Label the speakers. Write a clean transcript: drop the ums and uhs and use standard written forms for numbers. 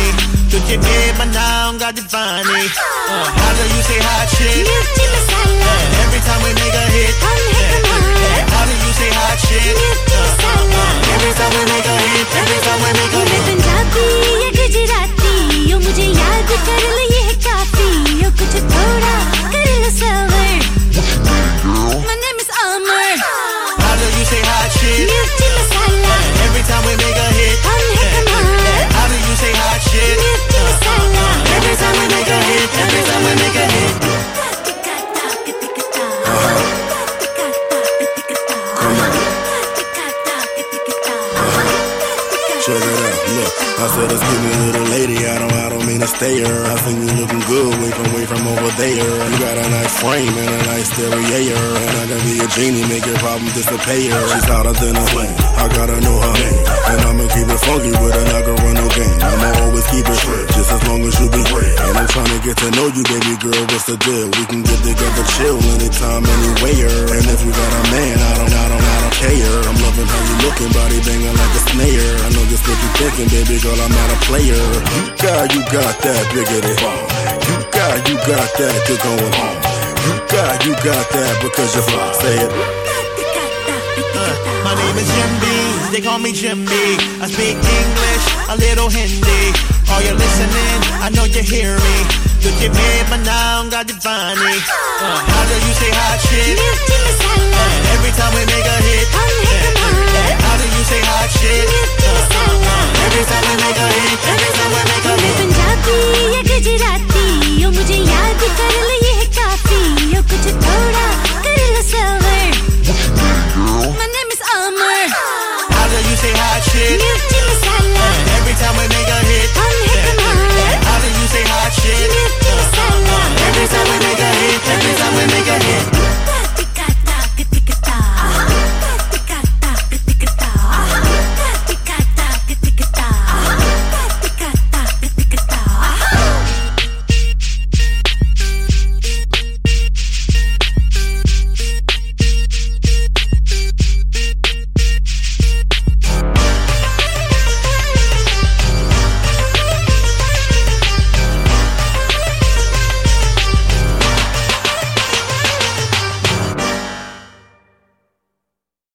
Speaker 1: तुझे बनाऊंगा दीवानी. How do you say hot shit?
Speaker 2: Mirchi masala.
Speaker 1: Every time we make a hit. How do you say hot shit?
Speaker 2: Mirchi masala.
Speaker 1: Every time we make a hit. Every time we make a
Speaker 2: मैं
Speaker 1: hit.
Speaker 2: Punjabi या गुजराती, यो मुझे याद कर लो ये है काफी, यो कुछ थोड़ा कर लो सबर. My name is Amar.
Speaker 1: How do you say hot shit?
Speaker 2: Mirchi masala.
Speaker 1: Every time we make a hit.
Speaker 2: हम है कमाल.
Speaker 1: How do you say hot shit?
Speaker 2: Mirchi masala.
Speaker 1: Every time we make a hit. Every time we make a hit.
Speaker 3: Check it out, look. I said, excuse me, little lady, I don't mean to stay here. I think you looking good, way from over there. You got a nice frame and a nice stereo, and I can be a genie, make your problem disappear. She's hotter than a flame, I gotta know her name, and I'ma keep it funky, but I'm not gonna run no game. I'ma always keep it straight, just as long as you be great. And I'm trying to get to know you, baby girl, what's the deal? We can get together, chill anytime, anywhere. And if you got a man, I don't care. I'm loving how you looking, body banging like a snare. I know just what you thinking, baby girl, I'm not a player. You got that biggity bomb. You got that good going on. You got that because you're fly. Say it.
Speaker 1: My name is Jim B, they call me Jim B. I speak English, a little Hindi. Are you listening? I know you hear me. तुझे बनाऊंगा दीवानी. How do you say hot shit?
Speaker 2: Mirchi masala.
Speaker 1: Every time we make a hit.
Speaker 2: हम है कमाल.
Speaker 1: How do you say hot shit?
Speaker 2: Mirchi masala.
Speaker 1: Every time we make a hit. Every time we